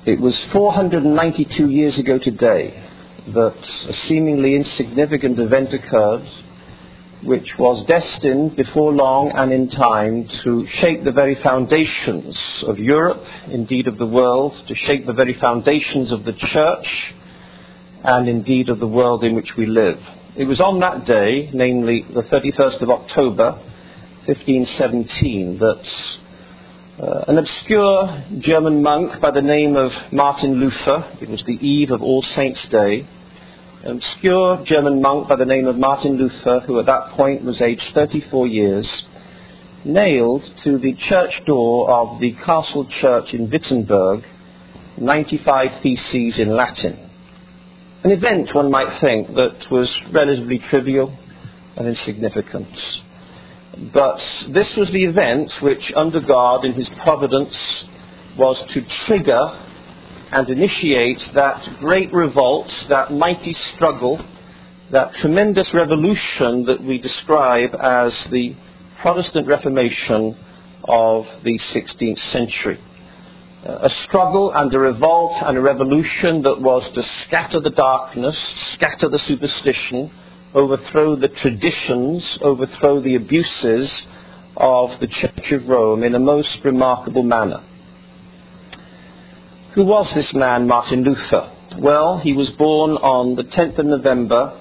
It was 492 years ago today that a seemingly insignificant event occurred, which was destined before long and in time to shake the very foundations of Europe, indeed of the world, to shake the very foundations of the church, and indeed of the world in which we live. It was on that day, namely the 31st of October, 1517, that an obscure German monk by the name of Martin Luther, it was the eve of All Saints' Day, an obscure German monk by the name of Martin Luther, who at that point was aged 34 years, nailed to the church door of the castle church in Wittenberg 95 theses in Latin. An event, one might think, that was relatively trivial and insignificant. But this was the event which, under God in his providence, was to trigger and initiate that great revolt, that mighty struggle, that tremendous revolution that we describe as the Protestant Reformation of the 16th century. A struggle and a revolt and a revolution that was to scatter the darkness, scatter the superstition, overthrow the traditions, overthrow the abuses of the Church of Rome in a most remarkable manner. Who was this man, Martin Luther? Well, he was born on the 10th of November,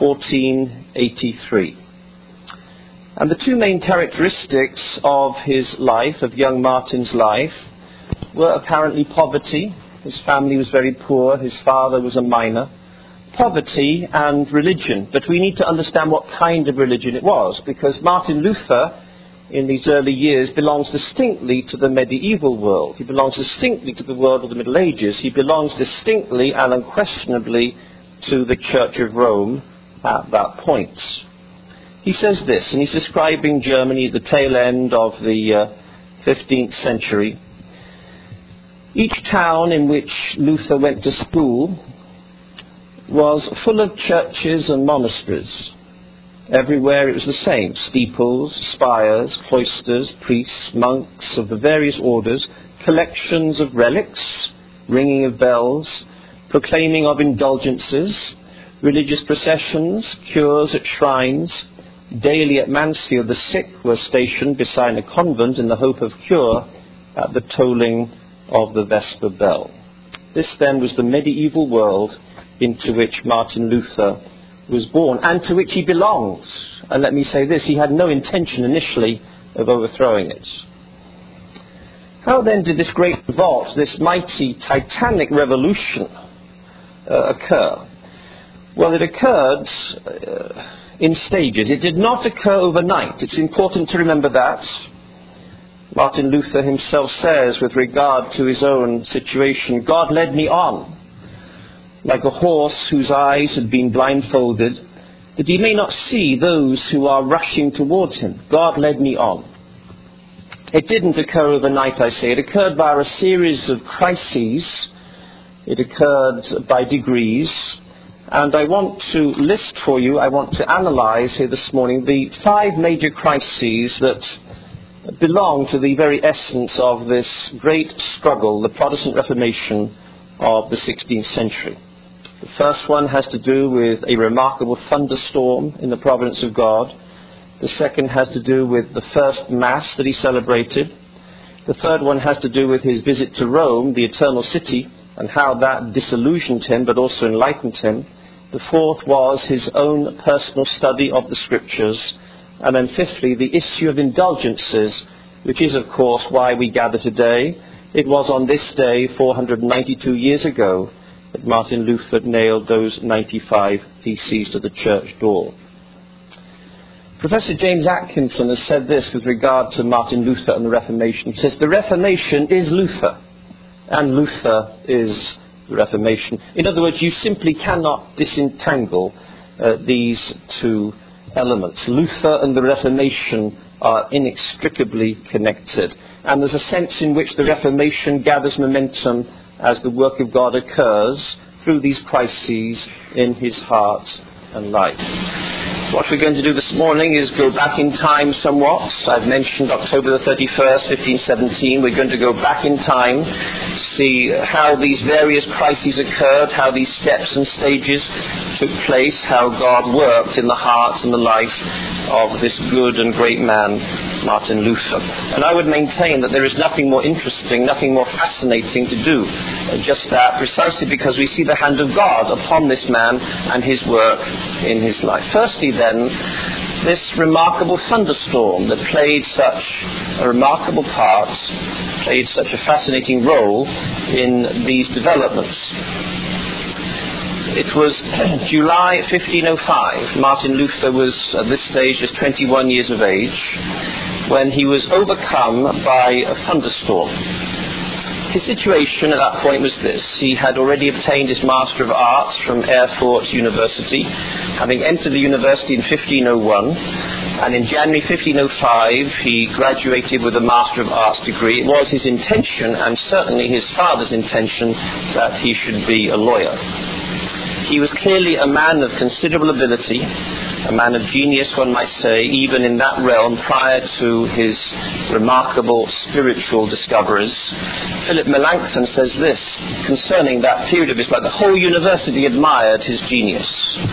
1483. And the two main characteristics of his life, of young Martin's life, were apparently poverty. His family was very poor. His father was a miner. Poverty and religion. But we need to understand what kind of religion it was, because Martin Luther, in these early years, belongs distinctly to the medieval world. He belongs distinctly to the world of the Middle Ages. He belongs distinctly and unquestionably to the Church of Rome at that point. He says this, and he's describing Germany at the tail end of the 15th century. Each town in which Luther went to school was full of churches and monasteries. Everywhere it was the same: steeples, spires, cloisters, priests, monks of the various orders, collections of relics, ringing of bells, proclaiming of indulgences, religious processions, cures at shrines. Daily at Mansfield the sick were stationed beside a convent in the hope of cure at the tolling of the Vesper bell. This then was the medieval world into which Martin Luther was born, and to which he belongs. And let me say this, he had no intention initially of overthrowing it. How then did this great revolt, this mighty, titanic revolution occur? Well, it occurred in stages. It did not occur overnight. It's important to remember that. Martin Luther himself says, with regard to his own situation, God led me on, like a horse whose eyes had been blindfolded, that he may not see those who are rushing towards him. God led me on. It didn't occur overnight, I say. It occurred via a series of crises. It occurred by degrees. And I want to list for you, I want to analyze here this morning the 5 major crises that belong to the very essence of this great struggle, the Protestant Reformation of the 16th century. The first one has to do with a remarkable thunderstorm in the providence of God. The second has to do with the first Mass that he celebrated. The third one has to do with his visit to Rome, the eternal city, and how that disillusioned him but also enlightened him. The fourth was his own personal study of the Scriptures. And then fifthly, the issue of indulgences, which is of course why we gather today. It was on this day, 492 years ago, that Martin Luther nailed those 95 theses to the church door. Professor James Atkinson has said this with regard to Martin Luther and the Reformation. He says, the Reformation is Luther, and Luther is the Reformation. In other words, you simply cannot disentangle these two elements. Luther and the Reformation are inextricably connected. And there's a sense in which the Reformation gathers momentum as the work of God occurs through these crises in his heart and life. What we're going to do this morning is go back in time somewhat. I've mentioned October the 31st, 1517. We're going to go back in time, see how these various crises occurred, how these steps and stages took place, how God worked in the heart and the life of this good and great man, Martin Luther. And I would maintain that there is nothing more interesting, nothing more fascinating to do. Just that, precisely because we see the hand of God upon this man and his work in his life. Firstly then, this remarkable thunderstorm that played such a remarkable part, played such a fascinating role in these developments. It was July 1505. Martin Luther was at this stage just 21 years of age when he was overcome by a thunderstorm. His situation at that point was this. He had already obtained his Master of Arts from Erfurt University, having entered the university in 1501, and in January 1505 he graduated with a Master of Arts degree. It was his intention, and certainly his father's intention, that he should be a lawyer. He was clearly a man of considerable ability, a man of genius, one might say, even in that realm prior to his remarkable spiritual discoveries. Philip Melanchthon says this concerning that period of his life: the whole university admired his genius.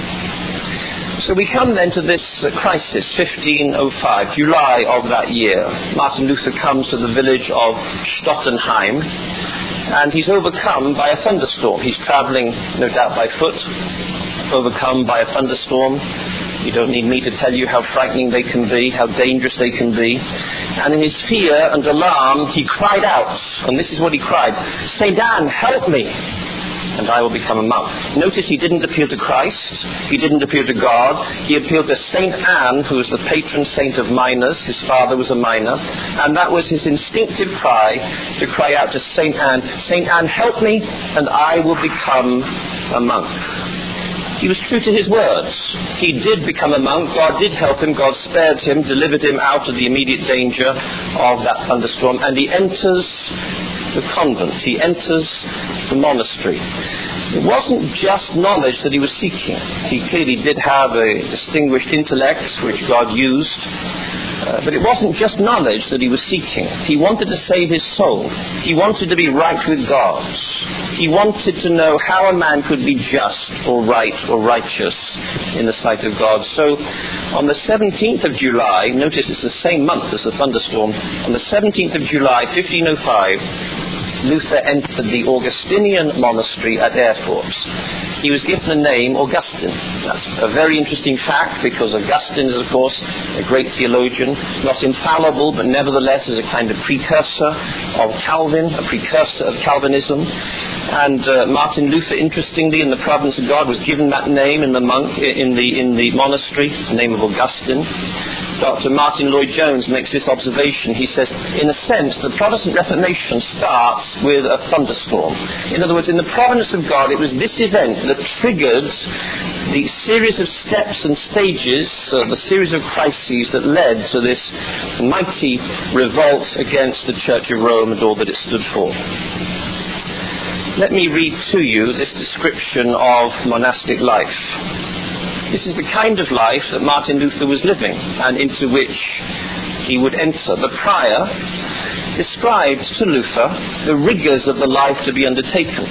So we come then to this crisis, 1505, July of that year. Martin Luther comes to the village of Stottenheim, and he's overcome by a thunderstorm. He's travelling, no doubt, by foot, overcome by a thunderstorm. You don't need me to tell you how frightening they can be, how dangerous they can be. And in his fear and alarm, he cried out, and this is what he cried: "St. Anne, help me, and I will become a monk." Notice he didn't appeal to Christ, he didn't appeal to God, he appealed to St. Anne, who was the patron saint of miners. His father was a miner, and that was his instinctive cry, to cry out to St. Anne, help me, and I will become a monk. He was true to his words. He did become a monk. God did help him. God spared him, delivered him out of the immediate danger of that thunderstorm, and he enters the convent. He enters the monastery. It wasn't just knowledge that he was seeking. He clearly did have a distinguished intellect which God used, but it wasn't just knowledge that he was seeking. He wanted to save his soul. He wanted to be right with God. He wanted to know how a man could be just or right or righteous in the sight of God. So on the 17th of July, notice it's the same month as the thunderstorm, on the 17th of July, 1505, Luther entered the Augustinian monastery at Erfurt. He was given the name Augustine. That's a very interesting fact, because Augustine is, of course, a great theologian, not infallible, but nevertheless is a kind of precursor of Calvin, a precursor of Calvinism. And Martin Luther, interestingly, in the providence of God, was given that name in the monastery, the name of Augustine. Dr. Martin Lloyd-Jones makes this observation. He says, in a sense, the Protestant Reformation starts with a thunderstorm. In other words, in the providence of God, it was this event that triggered the series of steps and stages, the series of crises that led to this mighty revolt against the Church of Rome and all that it stood for. Let me read to you this description of monastic life. This is the kind of life that Martin Luther was living and into which he would enter. The prior described to Luther the rigours of the life to be undertaken: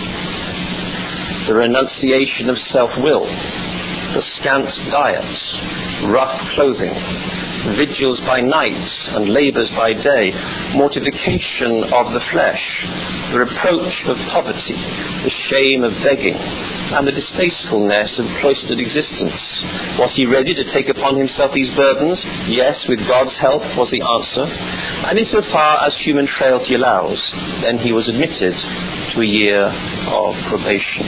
the renunciation of self-will, the scant diet, rough clothing, vigils by night and labours by day, mortification of the flesh, the reproach of poverty, the shame of begging, and the distastefulness of cloistered existence. Was he ready to take upon himself these burdens? Yes, with God's help, was the answer. And insofar as human frailty allows, then he was admitted to a year of probation.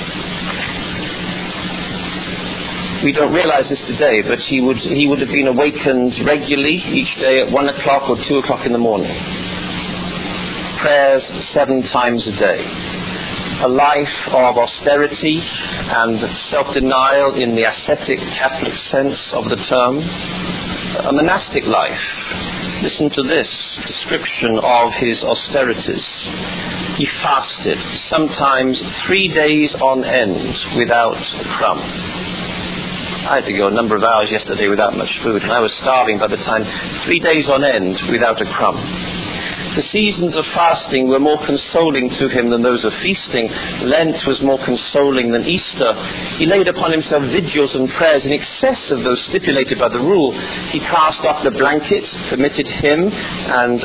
We don't realize this today, but he would have been awakened regularly each day at 1 o'clock or 2 o'clock in the morning. Prayers 7 times a day. A life of austerity and self-denial in the ascetic Catholic sense of the term. A monastic life. Listen to this description of his austerities. He fasted, sometimes 3 days on end, without a crumb. I had to go a number of hours yesterday without much food, and I was starving by the time, 3 days on end without a crumb. The seasons of fasting were more consoling to him than those of feasting. Lent was more consoling than Easter. He laid upon himself vigils and prayers in excess of those stipulated by the rule. He cast off the blankets permitted him, and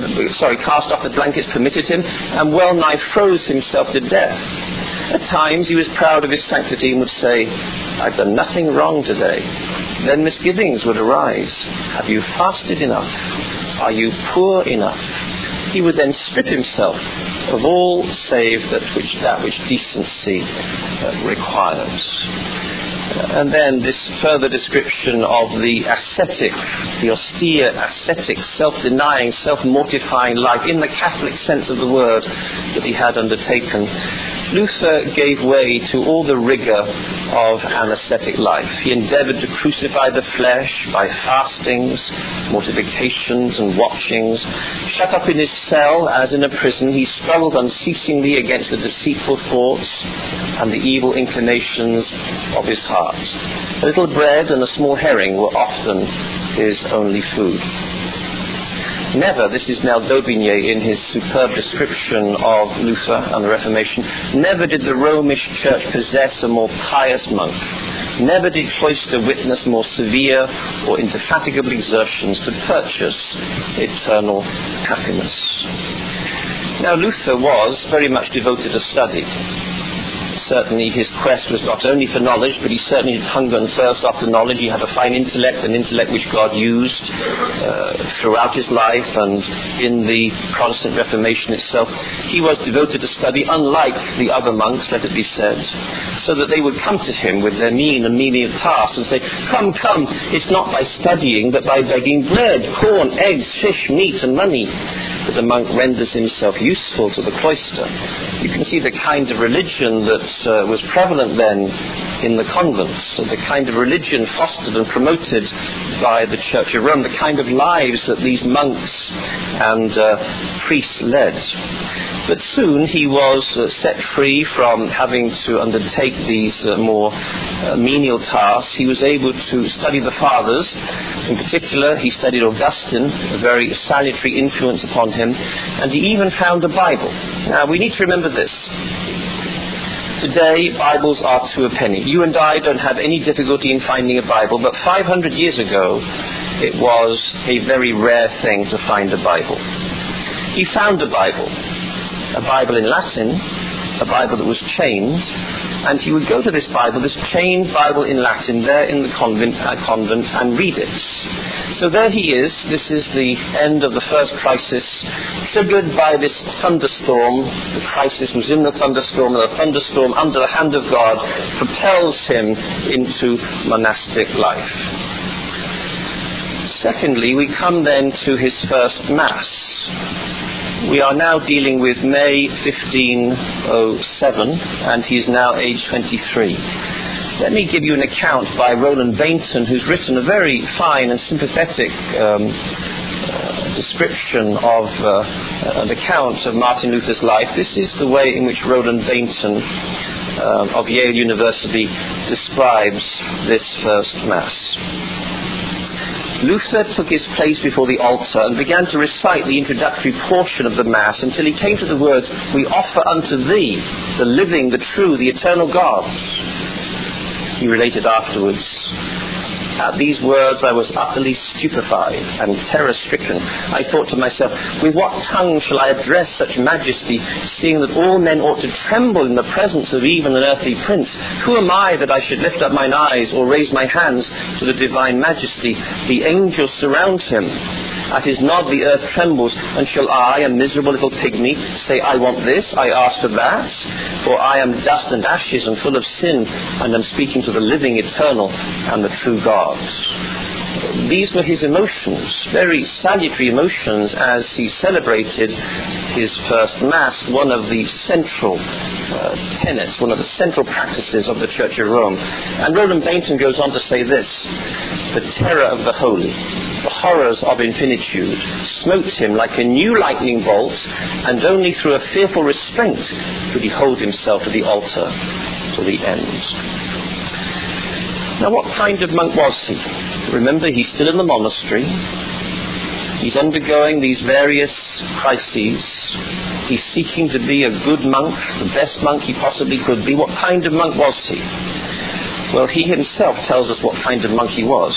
well nigh froze himself to death. At times he was proud of his sanctity and would say, "I've done nothing wrong today." Then misgivings would arise. Have you fasted enough? Are you poor enough? He would then strip himself of all save that which decency requires. And then this further description of the ascetic, the austere ascetic, self-denying, self-mortifying life in the Catholic sense of the word that he had undertaken. Luther gave way to all the rigour of an ascetic life. He endeavoured to crucify the flesh by fastings, mortifications and watchings. Shut up in his cell as in a prison, he struggled unceasingly against the deceitful thoughts and the evil inclinations of his heart. A little bread and a small herring were often his only food. Never, this is Nel d'Aubigné in his superb description of Luther and the Reformation, never did the Romish Church possess a more pious monk. Never did cloister witness more severe or indefatigable exertions to purchase eternal happiness. Now Luther was very much devoted to study. Certainly his quest was not only for knowledge, but he certainly had hunger and thirst after knowledge. He had a fine intellect, an intellect which God used throughout his life and in the Protestant Reformation itself. He was devoted to study, unlike the other monks, let it be said, so that they would come to him with their mean and menial tasks and say, come, it's not by studying, but by begging bread, corn, eggs, fish, meat and money that the monk renders himself useful to the cloister. You can see the kind of religion that was prevalent then in the convents, the kind of religion fostered and promoted by the Church of Rome, the kind of lives that these monks and priests led. But soon he was set free from having to undertake these more menial tasks. He was able to study the Fathers. In particular, he studied Augustine, a very salutary influence upon him, and he even found a Bible. Now, we need to remember this. Today, Bibles are to a penny. You and I don't have any difficulty in finding a Bible, but 500 years ago, it was a very rare thing to find a Bible. He found a Bible in Latin, a Bible that was chained, and he would go to this Bible, this chained Bible in Latin, there in the convent and read it. So there he is. This is the end of the first crisis, triggered by this thunderstorm. The crisis was in the thunderstorm, and the thunderstorm, under the hand of God, propels him into monastic life. Secondly, we come then to his first Mass. We are now dealing with May 1507, and he is now age 23. Let me give you an account by Roland Bainton, who's written a very fine and sympathetic description of an account of Martin Luther's life. This is the way in which Roland Bainton of Yale University describes this first Mass. Luther took his place before the altar and began to recite the introductory portion of the Mass until he came to the words, "We offer unto thee, the living, the true, the eternal God." He related afterwards, "At these words I was utterly stupefied and terror-stricken. I thought to myself, with what tongue shall I address such majesty, seeing that all men ought to tremble in the presence of even an earthly prince? Who am I that I should lift up mine eyes or raise my hands to the divine majesty? The angels surround him. At his nod the earth trembles, and shall I, a miserable little pygmy, say, I want this, I ask for that? For I am dust and ashes and full of sin, and am speaking to the living, eternal, and the true God." These were his emotions, very salutary emotions, as he celebrated his first Mass, one of the central tenets, one of the central practices of the Church of Rome. And Roland Bainton goes on to say this: "The terror of the holy, the horrors of infinitude, smote him like a new lightning bolt, and only through a fearful restraint could he hold himself to the altar to the end." Now, what kind of monk was he? Remember, he's still in the monastery. He's undergoing these various crises. He's seeking to be a good monk, the best monk he possibly could be. What kind of monk was he? Well, he himself tells us what kind of monk he was.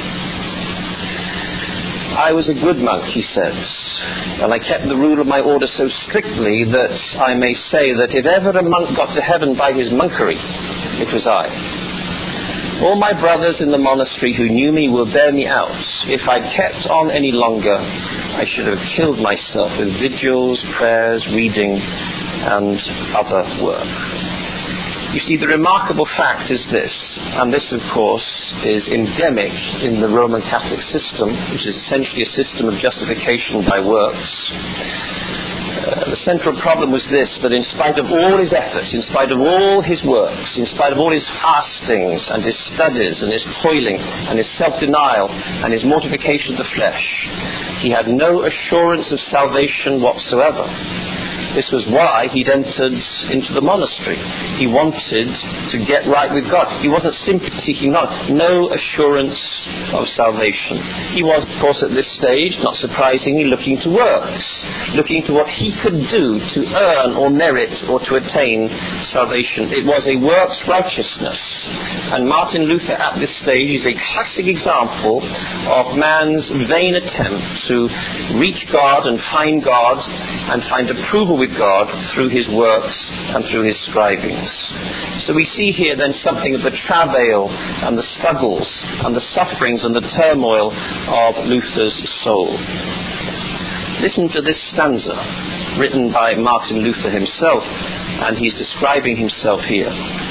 I was a good monk, he says, and I kept the rule of my order so strictly that I may say that if ever a monk got to heaven by his monkery, it was I. All my brothers in the monastery who knew me will bear me out. If I kept on any longer, I should have killed myself with vigils, prayers, reading, and other work. You see, the remarkable fact is this, and this, of course, is endemic in the Roman Catholic system, which is essentially a system of justification by works. The central problem was this, that in spite of all his efforts, in spite of all his works, in spite of all his fastings and his studies and his toiling and his self-denial and his mortification of the flesh, he had no assurance of salvation whatsoever. This was why he'd entered into the monastery. He wanted to get right with God. He wasn't simply seeking no assurance of salvation. He was, of course, at this stage, not surprisingly, looking to works, looking to what he could do to earn or merit or to attain salvation. It was a works righteousness. And Martin Luther at this stage is a classic example of man's vain attempt to reach God and find approval with God through his works and through his strivings. So we see here then something of the travail and the struggles and the sufferings and the turmoil of Luther's soul. Listen to this stanza written by Martin Luther himself, and he's describing himself here.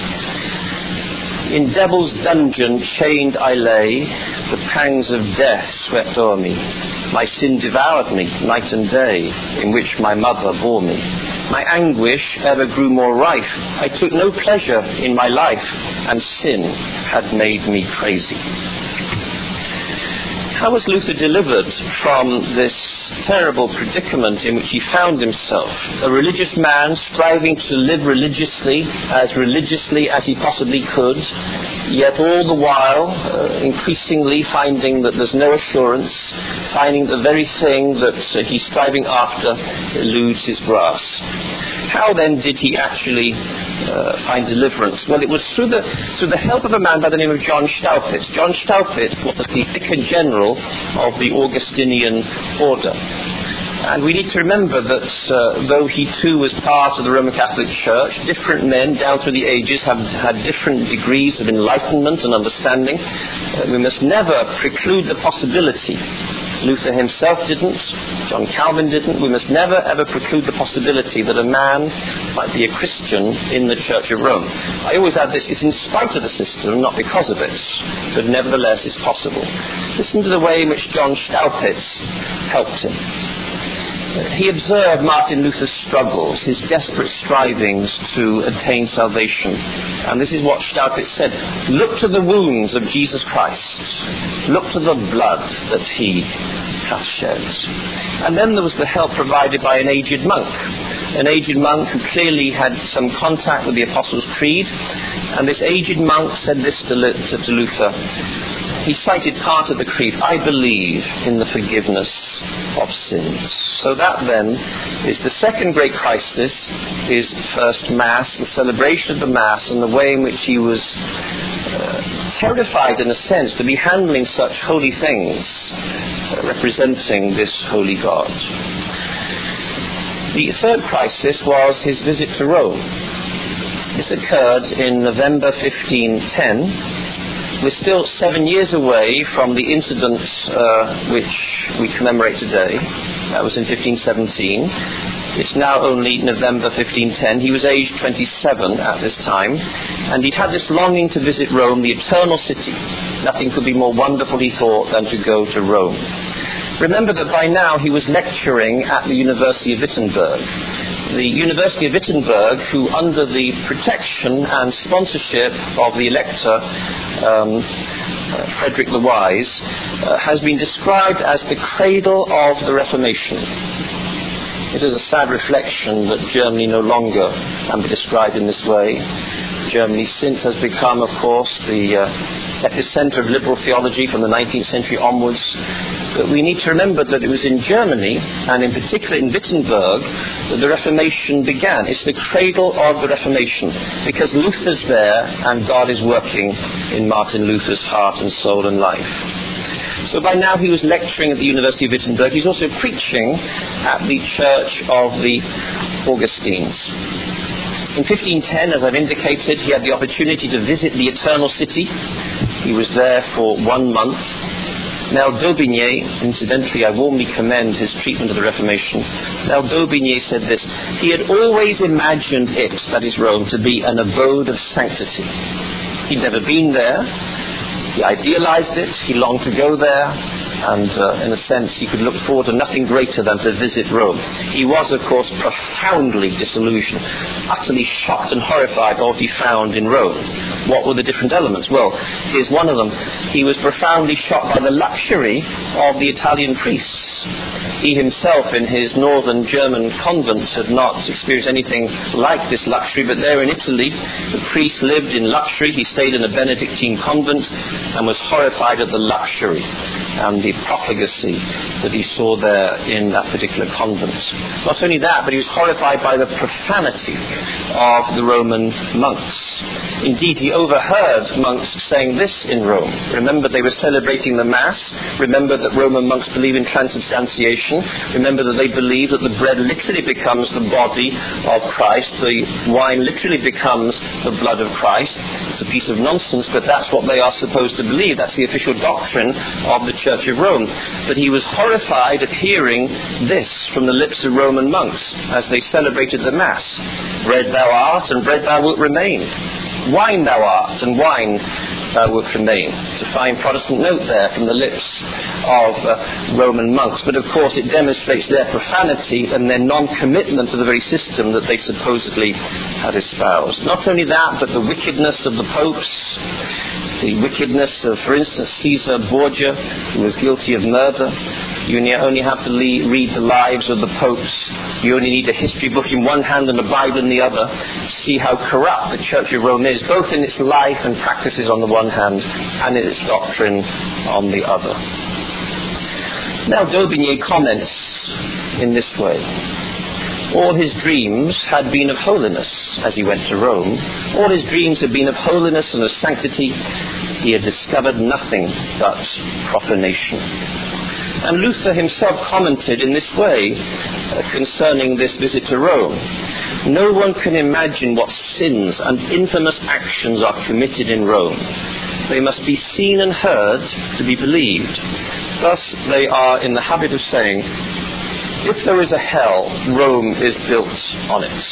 In devil's dungeon chained I lay, the pangs of death swept o'er me. My sin devoured me night and day, in which my mother bore me. My anguish ever grew more rife. I took no pleasure in my life, and sin had made me crazy. How was Luther delivered from this terrible predicament in which he found himself? A religious man striving to live religiously as he possibly could, yet all the while increasingly finding that there's no assurance, finding the very thing that he's striving after eludes his grasp. How then did he actually find deliverance? Well, it was through the help of a man by the name of John Staupitz. John Staupitz was the Vicar General of the Augustinian order. And we need to remember that though he too was part of the Roman Catholic Church, different men down through the ages have had different degrees of enlightenment and understanding. We must never preclude the possibility. Luther himself didn't, John Calvin didn't. We must never ever preclude the possibility that a man might be a Christian in the Church of Rome. I always add this, it's in spite of the system, not because of it, but nevertheless it's possible. Listen to the way in which John Staupitz helped him. He observed Martin Luther's struggles, his desperate strivings to attain salvation. And this is what Staupitz said: look to the wounds of Jesus Christ. Look to the blood that he hath shed. And then there was the help provided by an aged monk who clearly had some contact with the Apostles' Creed. And this aged monk said this to Luther. He cited part of the creed: I believe in the forgiveness of sins. So that then is the second great crisis, his first Mass, the celebration of the Mass, and the way in which he was terrified in a sense to be handling such holy things, representing this holy God. The third crisis was his visit to Rome. This occurred in November 1510. We're still 7 years away from the incident which we commemorate today. That was in 1517. It's now only November 1510. He was aged 27 at this time, and he'd had this longing to visit Rome, the eternal city. Nothing could be more wonderful, he thought, than to go to Rome. Remember that by now he was lecturing at the University of Wittenberg. The University of Wittenberg, who under the protection and sponsorship of the Elector Frederick the Wise, has been described as the cradle of the Reformation. It is a sad reflection that Germany no longer can be described in this way. Germany since has become, of course, the epicenter of liberal theology from the 19th century onwards. But we need to remember that it was in Germany, and in particular in Wittenberg, that the Reformation began. It's the cradle of the Reformation, because Luther's there and God is working in Martin Luther's heart and soul and life. So by now he was lecturing at the University of Wittenberg. He's also preaching at the Church of the Augustines. In 1510, as I've indicated, he had the opportunity to visit the Eternal City. He was there for 1 month. Now d'Aubigné, incidentally, I warmly commend his treatment of the Reformation. Now d'Aubigné said this: he had always imagined it, that is Rome, to be an abode of sanctity. He'd never been there. He idealized it, he longed to go there, and in a sense he could look forward to nothing greater than to visit Rome. He was, of course, profoundly disillusioned, utterly shocked and horrified by what he found in Rome. What were the different elements? Well, here's one of them. He was profoundly shocked by the luxury of the Italian priests. He himself, in his northern German convent, had not experienced anything like this luxury, but there in Italy, the priest lived in luxury. He stayed in a Benedictine convent and was horrified at the luxury and the profligacy that he saw there in that particular convent. Not only that, but he was horrified by the profanity of the Roman monks. Indeed, he overheard monks saying this in Rome. Remember, they were celebrating the Mass. Remember that Roman monks believe in transubstantiation. Remember that they believe that the bread literally becomes the body of Christ. The wine literally becomes the blood of Christ. It's a piece of nonsense, but that's what they are supposed to believe. That's the official doctrine of the Church of Rome. But he was horrified at hearing this from the lips of Roman monks as they celebrated the Mass. Bread thou art, and bread thou wilt remain. Wine thou art, and wine thou wilt remain. It's a fine Protestant note there from the lips of Roman monks. But of course it demonstrates their profanity and their non-commitment to the very system that they supposedly had espoused. Not only that, but the wickedness of the popes, the wickedness of, for instance, Caesar Borgia, who was guilty of murder. You only have to read the lives of the popes. You only need a history book in one hand and a Bible in the other to see how corrupt the Church of Rome is, both in its life and practices on the one hand and in its doctrine on the other. Now d'Aubigné comments in this way. All his dreams had been of holiness as he went to Rome. All his dreams had been of holiness and of sanctity. He had discovered nothing but profanation. And Luther himself commented in this way concerning this visit to Rome. No one can imagine what sins and infamous actions are committed in Rome. They must be seen and heard to be believed. Thus they are in the habit of saying, if there is a hell, Rome is built on it.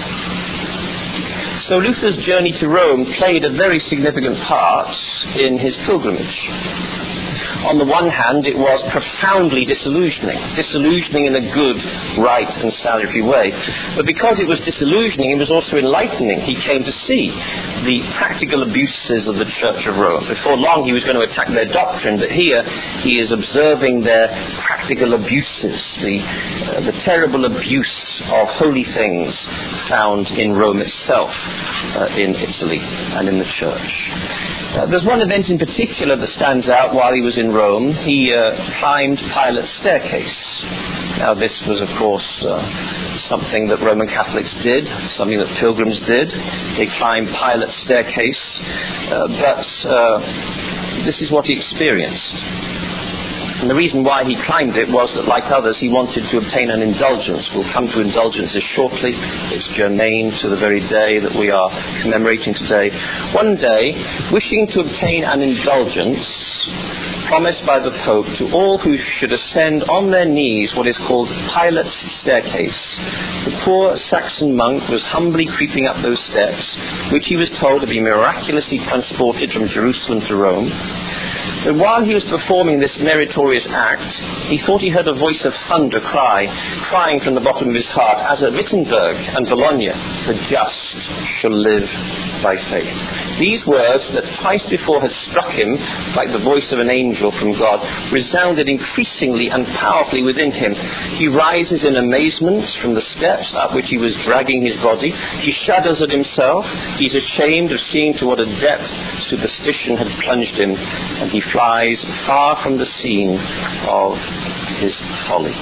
So Luther's journey to Rome played a very significant part in his pilgrimage. On the one hand, it was profoundly disillusioning in a good, right and salutary way. But because it was disillusioning, it was also enlightening. He came to see the practical abuses of the Church of Rome. Before long he was going to attack their doctrine, but here he is observing their practical abuses, the terrible abuse of holy things found in Rome itself, in Italy and in the Church. There's one event in particular that stands out while he was in Rome. He climbed Pilate's staircase. Now this was, of course, something that Roman Catholics did, something that pilgrims did. They climbed Pilate's staircase, but this is what he experienced. And the reason why he climbed it was that, like others, he wanted to obtain an indulgence. We'll come to indulgences shortly. It's germane to the very day that we are commemorating today. One day, wishing to obtain an indulgence promised by the Pope to all who should ascend on their knees what is called Pilate's staircase, the poor Saxon monk was humbly creeping up those steps, which he was told to be miraculously transported from Jerusalem to Rome. But while he was performing this meritorious act, he thought he heard a voice of thunder crying from the bottom of his heart, as at Wittenberg and Bologna, the just shall live by faith. These words that twice before had struck him like the voice of an angel from God resounded increasingly and powerfully within him. He rises in amazement from the steps up which he was dragging his body. He shudders at himself. He's ashamed of seeing to what a depth superstition had plunged him, and he flies far from the scene of his folly.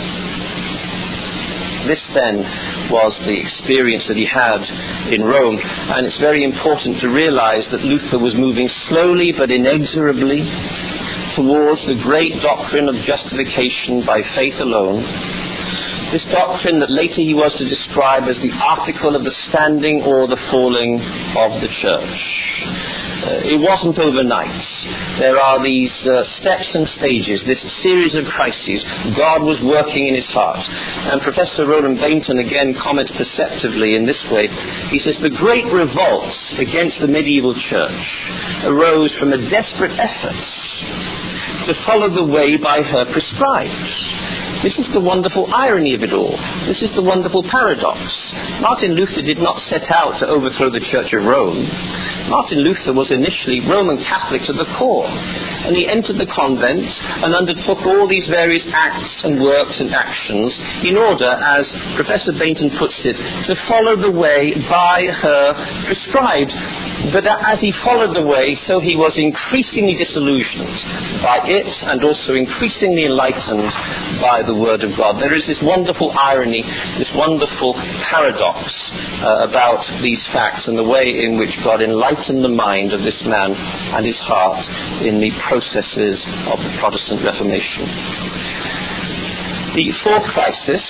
This then was the experience that he had in Rome, and it's very important to realize that Luther was moving slowly but inexorably towards the great doctrine of justification by faith alone. This doctrine that later he was to describe as the article of the standing or the falling of the church. It wasn't overnight. There are these steps and stages, this series of crises. God was working in his heart. And Professor Roland Bainton again comments perceptively in this way. He says, the great revolts against the medieval church arose from a desperate effort to follow the way by her prescribed. This is the wonderful irony of it all. This is the wonderful paradox. Martin Luther did not set out to overthrow the Church of Rome. Martin Luther was initially Roman Catholic to the core. And he entered the convent and undertook all these various acts and works and actions in order, as Professor Bainton puts it, to follow the way by her prescribed. But as he followed the way, so he was increasingly disillusioned by it and also increasingly enlightened by the Word of God. There is this wonderful irony, this wonderful paradox about these facts and the way in which God enlightened the mind of this man and his heart in the processes of the Protestant Reformation. The fourth crisis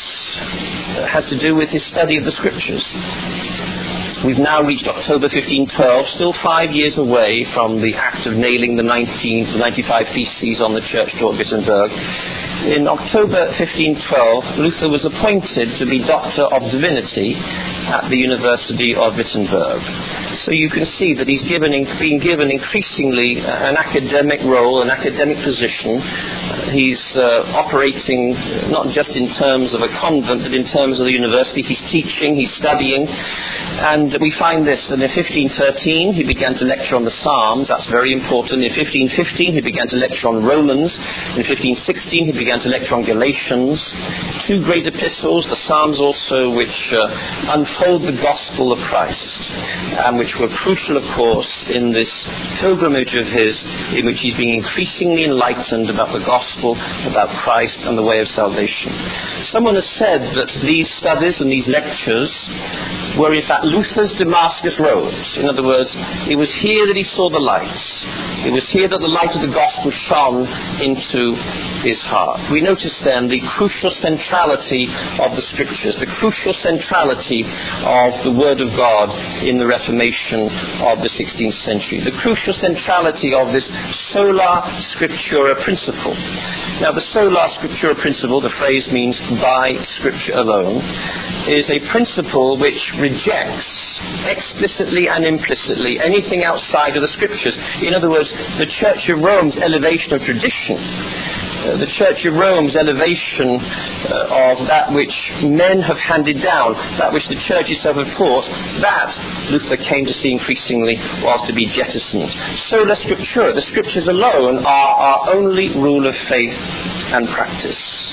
has to do with his study of the Scriptures. We've now reached October 1512, still 5 years away from the act of nailing the 95 Theses on the church door at Wittenberg. In October 1512, Luther was appointed to be Doctor of Divinity at the University of Wittenberg. So you can see that he's been given increasingly an academic role, an academic position. He's operating not just in terms of a convent, but in terms of the university. He's teaching, he's studying. And we find this, that in 1513 he began to lecture on the Psalms. That's very important. In 1515 he began to lecture on Romans. In 1516 he began to lecture on Galatians. Two great epistles, the Psalms also, which unfold the gospel of Christ, and which were crucial, of course, in this pilgrimage of his, in which he's being increasingly enlightened about the gospel, about Christ and the way of salvation. Someone has said that these studies and these lectures were in fact Luther's Damascus roads. In other words, it was here that he saw the light. It was here that the light of the gospel shone into his heart. We notice then the crucial centrality of the Scriptures, the crucial centrality of the Word of God in the Reformation of the 16th century, the crucial centrality of this sola scriptura principle. Now, the sola scriptura principle, the phrase means by Scripture alone, is a principle which rejects explicitly and implicitly anything outside of the Scriptures. In other words, the Church of Rome's elevation of tradition, the Church of Rome's elevation of that which men have handed down, that which the Church itself have taught, that Luther came to see increasingly was to be jettisoned. Sola Scriptura, the Scriptures alone, are our only rule of faith and practice.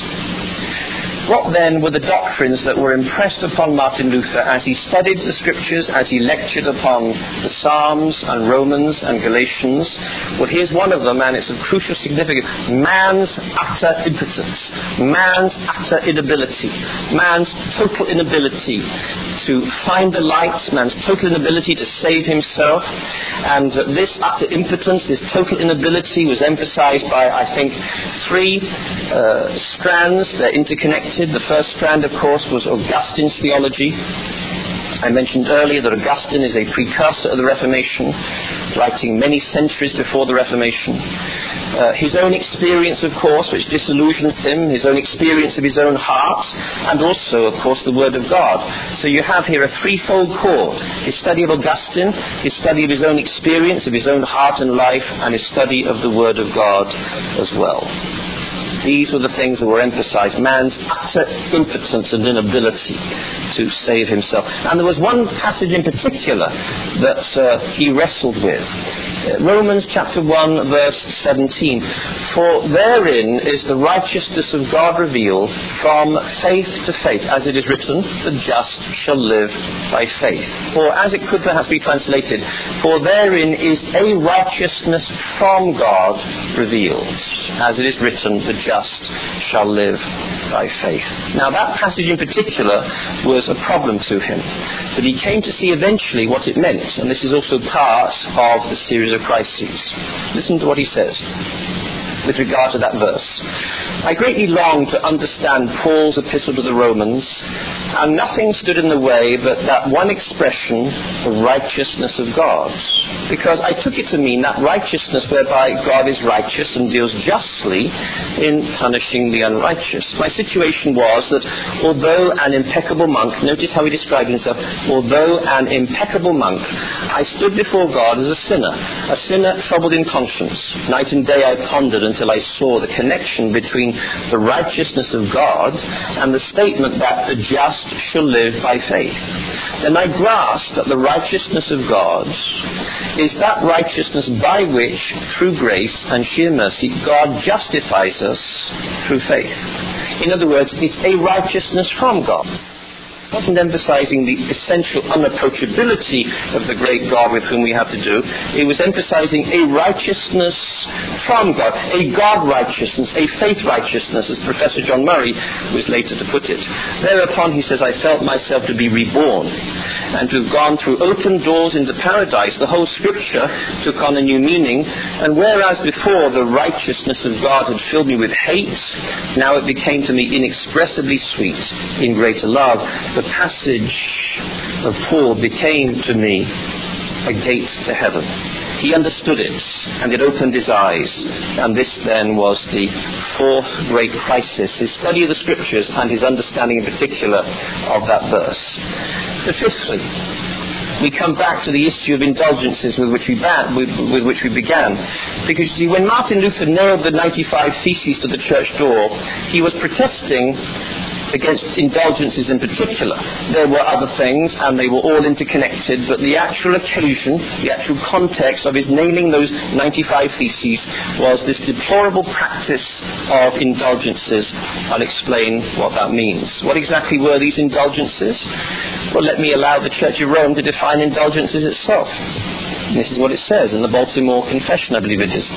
What then were the doctrines that were impressed upon Martin Luther as he studied the Scriptures, as he lectured upon the Psalms and Romans and Galatians? Well, here's one of them, and it's of crucial significance. Man's utter impotence, man's utter inability, man's total inability to find the light, man's total inability to save himself. And this utter impotence, this total inability was emphasized by, I think, three strands. They're interconnected. The first strand, of course, was Augustine's theology. I mentioned earlier that Augustine is a precursor of the Reformation, writing many centuries before the Reformation. his own experience, of course, which disillusioned him, his own experience of his own heart, and also, of course, the Word of God. So you have here a threefold chord: his study of Augustine, his study of his own experience, of his own heart and life, and his study of the Word of God as well. These were the things that were emphasized: man's utter impotence and inability to save himself. And there was one passage in particular that he wrestled with. Romans chapter 1 verse 17. For therein is the righteousness of God revealed from faith to faith, as it is written, the just shall live by faith. Or as it could perhaps be translated, for therein is a righteousness from God revealed, as it is written, the just shall live by faith. Now that passage in particular was a problem to him, but he came to see eventually what it meant, and this is also part of the series of crises. Listen to what he says with regard to that verse. I greatly longed to understand Paul's epistle to the Romans, and nothing stood in the way but that one expression, the righteousness of God. Because I took it to mean that righteousness whereby God is righteous and deals justly in punishing the unrighteous. My situation was that although an impeccable monk, notice how he described himself, although an impeccable monk, I stood before God as a sinner troubled in conscience. Night and day I pondered until I saw the connection between the righteousness of God and the statement that the just shall live by faith. Then I grasped that the righteousness of God is that righteousness by which, through grace and sheer mercy, God justifies us through faith. In other words, it's a righteousness from God. He wasn't emphasizing the essential unapproachability of the great God with whom we have to do. He was emphasizing a righteousness from God, a God righteousness, a faith righteousness, as Professor John Murray was later to put it. Thereupon, he says, I felt myself to be reborn and to have gone through open doors into paradise. The whole scripture took on a new meaning, and whereas before the righteousness of God had filled me with hate, now it became to me inexpressibly sweet in greater love. The passage of Paul became to me a gate to heaven. He understood it, and it opened his eyes. And this then was the fourth great crisis, his study of the scriptures and his understanding in particular of that verse. But fifthly, we come back to the issue of indulgences with which we began. Because you see, when Martin Luther nailed the 95 Theses to the church door, he was protesting against indulgences in particular. There were other things, and they were all interconnected, but the actual occasion, the actual context of his nailing those 95 Theses was this deplorable practice of indulgences. I'll explain what that means. What exactly were these indulgences? Well, let me allow the Church of Rome to define indulgences itself. And this is what it says in the Baltimore Confession, I believe it is.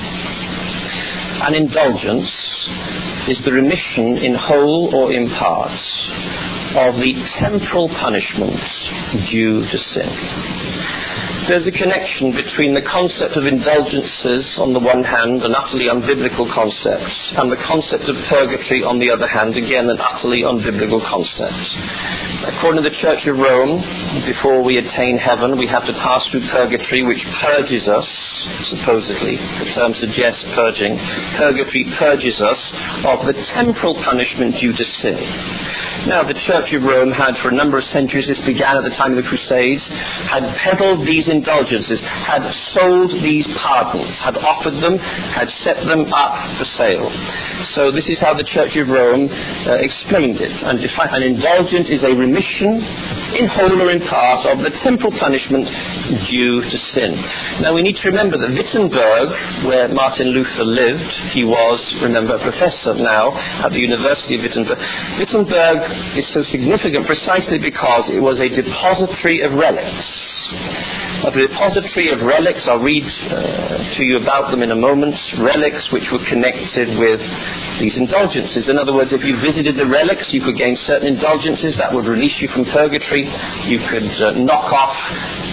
An indulgence is the remission in whole or in part of the temporal punishment due to sin. There's a connection between the concept of indulgences on the one hand, an utterly unbiblical concept, and the concept of purgatory on the other hand, again an utterly unbiblical concept. According to the Church of Rome, before we attain heaven, we have to pass through purgatory, which purges us, supposedly. The term suggests purging. Purgatory purges us of the temporal punishment due to sin. Now, the Church of Rome had, for a number of centuries, this began at the time of the Crusades, had peddled these indulgences, had sold these pardons, had offered them, had set them up for sale. So this is how the Church of Rome explained it, and defined an indulgence is a remission, in whole or in part, of the temporal punishment due to sin. Now, we need to remember that Wittenberg, where Martin Luther lived, he was, remember, a professor now at the University of Wittenberg. Wittenberg is so significant precisely because it was a depository of relics. A repository of relics, I'll read to you about them in a moment, relics which were connected with these indulgences. In other words, if you visited the relics, you could gain certain indulgences that would release you from purgatory. You could knock off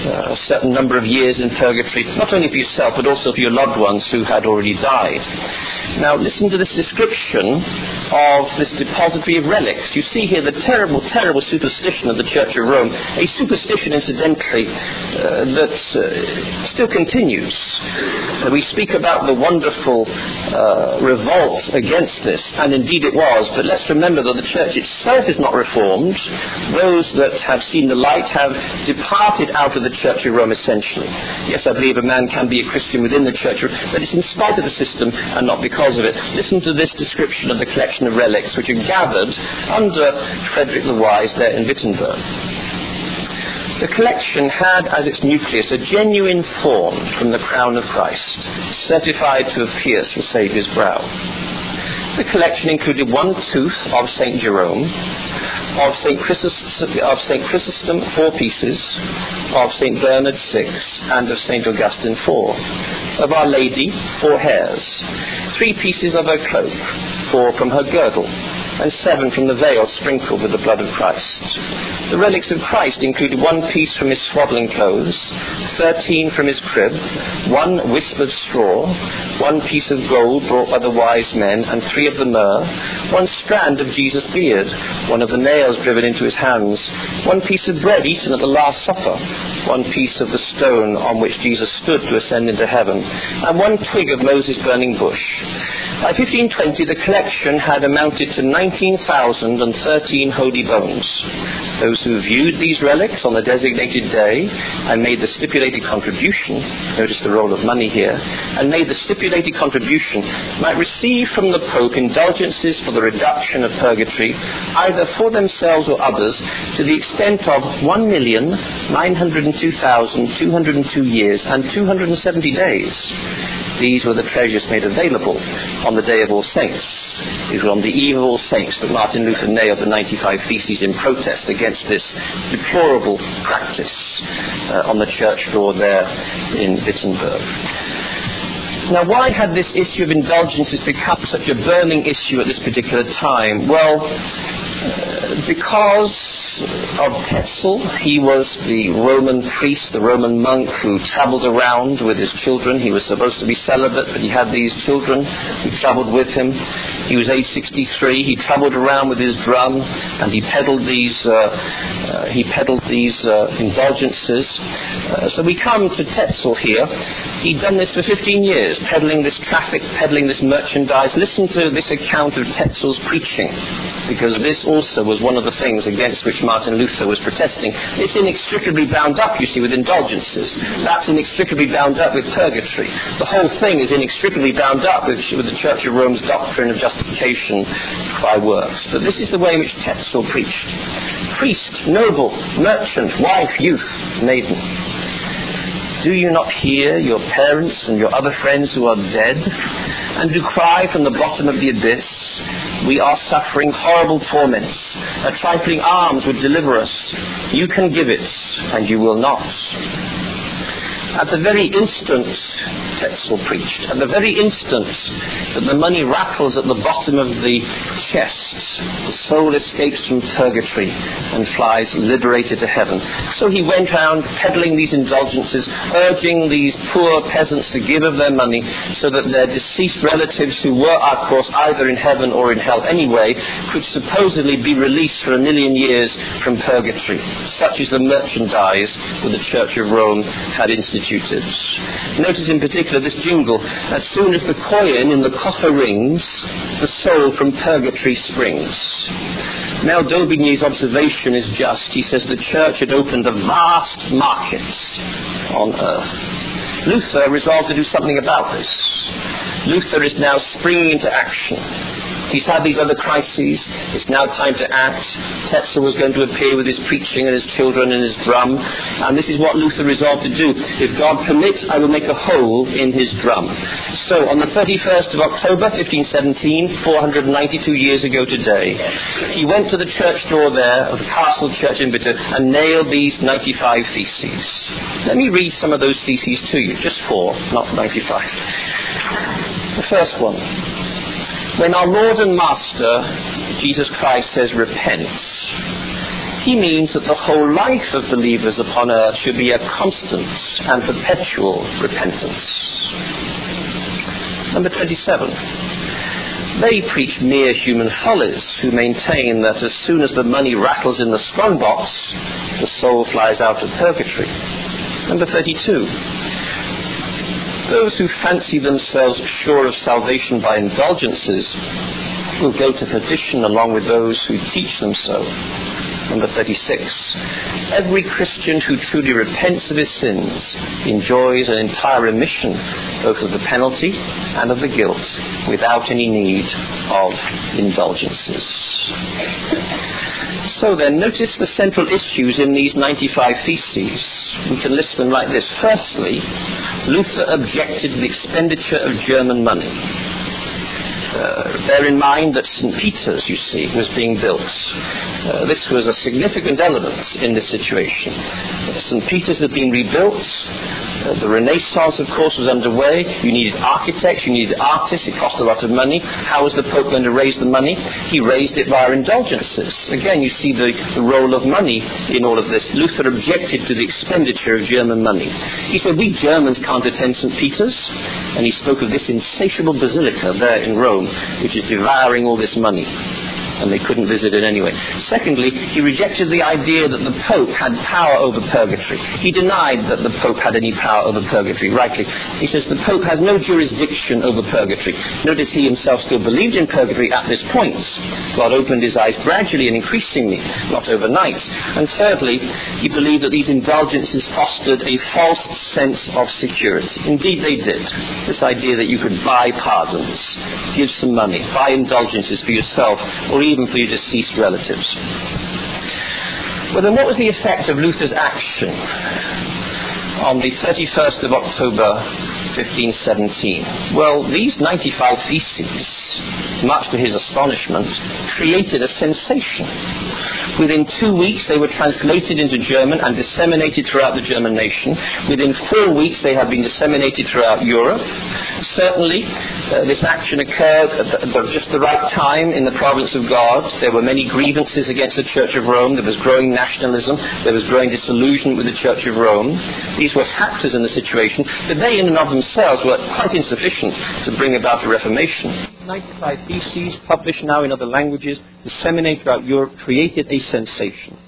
a certain number of years in purgatory, not only for yourself, but also for your loved ones who had already died. Now, listen to this description of this depository of relics. You see here the terrible, terrible superstition of the Church of Rome, a superstition, incidentally, that still continues. We speak about the wonderful revolt against this, and indeed it was, but let's remember that the Church itself is not reformed. Those that have seen the light have departed out of the Church of Rome, essentially. Yes, I believe a man can be a Christian within the Church of Rome, but it's in spite of the system and not because of it. Listen to this description of the collection of relics which are gathered under Frederick the Wise there in Wittenberg. The collection had as its nucleus a genuine thorn from the crown of Christ, certified to have pierced the Saviour's brow. The collection included one tooth of St. Jerome, of St. Chrysostom 4 pieces, of St. Bernard 6, and of St. Augustine 4. Of Our Lady, 4 hairs, 3 pieces of her cloak, 4 from her girdle, and 7 from the veil sprinkled with the blood of Christ. The relics of Christ included 1 piece from his swaddling clothes, 13 from his crib, 1 wisp of straw, 1 piece of gold brought by the wise men, and 3 of the myrrh, 1 strand of Jesus' beard, 1 of the nails driven into his hands, 1 piece of bread eaten at the Last Supper, 1 piece of the stone on which Jesus stood to ascend into heaven, and 1 twig of Moses' burning bush. By 1520, the collection had amounted to 19,013 holy bones. Those who viewed these relics on the designated day and made the stipulated contribution, notice the role of money here, and made the stipulated contribution, might receive from the Pope indulgences for the reduction of purgatory, either for themselves or others, to the extent of 1,902,202 years and 270 days. These were the treasures made available on the Day of All Saints. It was on the Eve of All Saints that Martin Luther nailed the 95 Theses in protest against this deplorable practice on the church door there in Wittenberg. Now, why had this issue of indulgences become such a burning issue at this particular time? Well, because of Tetzel. He was the Roman priest, the Roman monk who travelled around with his children. He was supposed to be celibate, but he had these children who travelled with him. He was age 63. He travelled around with his drum, and he peddled these indulgences. So we come to Tetzel here. He'd done this for 15 years, peddling this traffic, peddling this merchandise. Listen to this account of Tetzel's preaching, because this also was one of the things against which Martin Luther was protesting. It's inextricably bound up, you see, with indulgences. That's inextricably bound up with purgatory. The whole thing is inextricably bound up with the Church of Rome's doctrine of justification by works. But this is the way in which Tetzel preached. Priest, noble, merchant, wife, youth, maiden. Do you not hear your parents and your other friends who are dead, and who cry from the bottom of the abyss, we are suffering horrible torments. A trifling alms would deliver us. You can give it, and you will not. At the very instant, Tetzel preached, at the very instant that the money rattles at the bottom of the chest, the soul escapes from purgatory and flies liberated to heaven. So he went round peddling these indulgences, urging these poor peasants to give of their money so that their deceased relatives, who were, of course, either in heaven or in hell anyway, could supposedly be released for 1,000,000 years from purgatory. Such is the merchandise that the Church of Rome had instituted. Notice in particular this jingle: as soon as the coin in the coffer rings, the soul from purgatory springs. Mel Daubigny's observation is just. He says the church had opened a vast market on earth. Luther resolved to do something about this. Luther is now springing into action. He's had these other crises. It's now time to act. Tetzel was going to appear with his preaching and his children and his drum. And this is what Luther resolved to do. If God permits, I will make a hole in his drum. So on the 31st of October, 1517, 492 years ago today, he went to the church door there of the Castle Church in Witte and nailed these 95 theses. Let me read some of those theses to you. Just 4, not 95. The first one. When our Lord and Master, Jesus Christ, says repent, He means that the whole life of believers upon earth should be a constant and perpetual repentance. Number 27. They preach mere human follies who maintain that as soon as the money rattles in the strongbox, the soul flies out of purgatory. Number 32. Those who fancy themselves sure of salvation by indulgences will go to perdition along with those who teach them so. Number 36. Every Christian who truly repents of his sins enjoys an entire remission both of the penalty and of the guilt without any need of indulgences. So then, notice the central issues in these 95 theses. We can list them like this. Firstly, Luther objected to the expenditure of German money. Bear in mind that St. Peter's, you see, was being built. This was a significant element in this situation. St. Peter's had been rebuilt. The Renaissance, of course, was underway. You needed architects, you needed artists. It cost a lot of money. How was the Pope going to raise the money? He raised it via indulgences. Again, you see the role of money in all of this. Luther objected to the expenditure of German money. He said, we Germans can't attend St. Peter's. And he spoke of this insatiable basilica there in Rome, which is devouring all this money. And they couldn't visit it anyway. Secondly, he rejected the idea that the Pope had power over purgatory. He denied that the Pope had any power over purgatory, rightly. He says the Pope has no jurisdiction over purgatory. Notice he himself still believed in purgatory at this point. God opened his eyes gradually and increasingly, not overnight. And thirdly, he believed that these indulgences fostered a false sense of security. Indeed they did. This idea that you could buy pardons, give some money, buy indulgences for yourself, or even for your deceased relatives. Well, then what was the effect of Luther's action on the 31st of October 1517? Well, these 95 theses, much to his astonishment, created a sensation. Within 2 weeks they were translated into German and disseminated throughout the German nation. Within 4 weeks they have been disseminated throughout Europe. Certainly, this action occurred at just the right time in the providence of God. There were many grievances against the Church of Rome. There was growing nationalism. There was growing disillusionment with the Church of Rome. These were factors in the situation, but they in and of themselves were quite insufficient to bring about a reformation. 95 theses, published now in other languages, disseminated throughout Europe, created a sensation.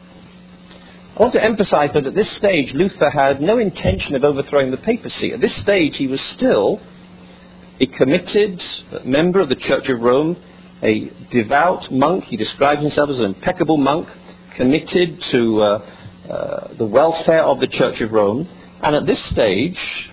I want to emphasize that at this stage, Luther had no intention of overthrowing the papacy. At this stage, he was still a committed member of the Church of Rome, a devout monk. He describes himself as an impeccable monk, committed to the welfare of the Church of Rome. And at this stage,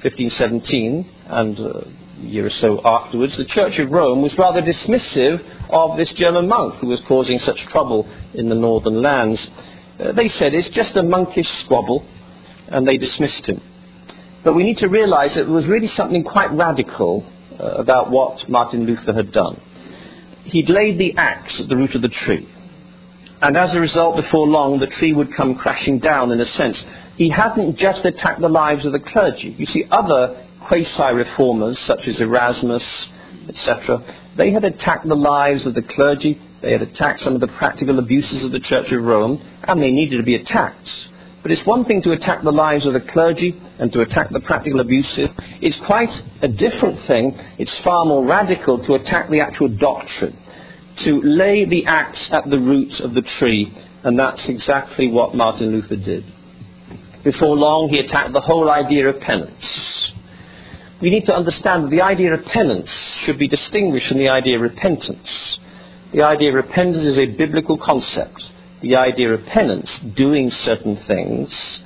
1517, and a year or so afterwards, the Church of Rome was rather dismissive of this German monk who was causing such trouble in the northern lands. They said, it's just a monkish squabble, and they dismissed him. But we need to realize that there was really something quite radical about what Martin Luther had done. He'd laid the axe at the root of the tree. And as a result, before long, the tree would come crashing down in a sense. He hadn't just attacked the lives of the clergy. You see, other quasi-reformers, such as Erasmus, etc., they had attacked the lives of the clergy. They had attacked some of the practical abuses of the Church of Rome, and they needed to be attacked. But it's one thing to attack the lives of the clergy and to attack the practical abuses. It's quite a different thing. It's far more radical to attack the actual doctrine, to lay the axe at the root of the tree, and that's exactly what Martin Luther did. Before long, he attacked the whole idea of penance. We need to understand that the idea of penance should be distinguished from the idea of repentance. The idea of repentance is a biblical concept. The idea of penance, doing certain things,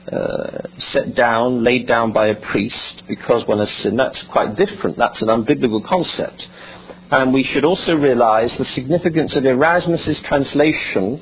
laid down by a priest because one has sinned, that's quite different. That's an unbiblical concept. And we should also realize the significance of Erasmus's translation,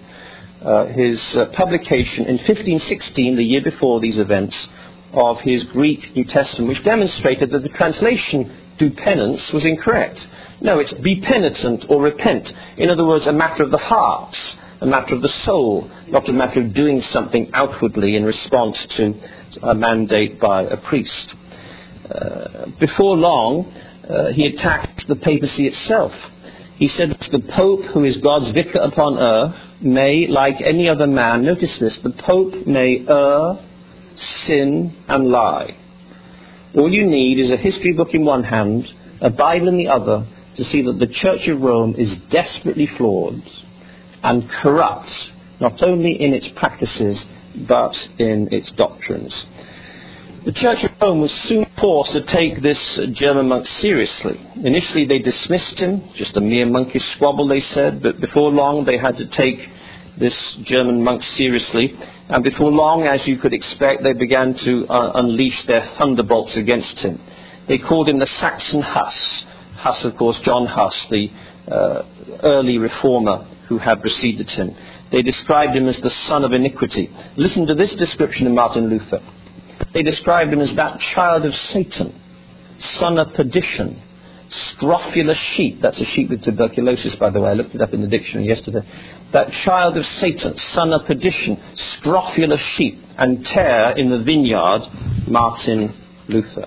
his publication in 1516, the year before these events, of his Greek New Testament, which demonstrated that the translation do penance was incorrect. No, it's be penitent or repent. In other words, a matter of the heart, a matter of the soul, not a matter of doing something outwardly in response to a mandate by a priest. Before long, he attacked the papacy itself. He said that the Pope, who is God's vicar upon earth, may, like any other man, notice this, the Pope may err, sin and lie. All you need is a history book in one hand, a Bible in the other, to see that the Church of Rome is desperately flawed and corrupt, not only in its practices, but in its doctrines. The Church of Rome was soon forced to take this German monk seriously. Initially they dismissed him, just a mere monkish squabble, they said, but before long they had to take this German monk seriously, and before long, as you could expect, they began to unleash their thunderbolts against him. They called him the Saxon Huss. Huss, of course, John Huss, the early reformer who had preceded him. They described him as the son of iniquity. Listen to this description of Martin Luther. They described him as that child of Satan, son of perdition, scrofulous sheep. That's a sheep with tuberculosis, by the way. I looked it up in the dictionary yesterday. That child of Satan, son of perdition, scrofulous sheep, and tare in the vineyard, Martin Luther.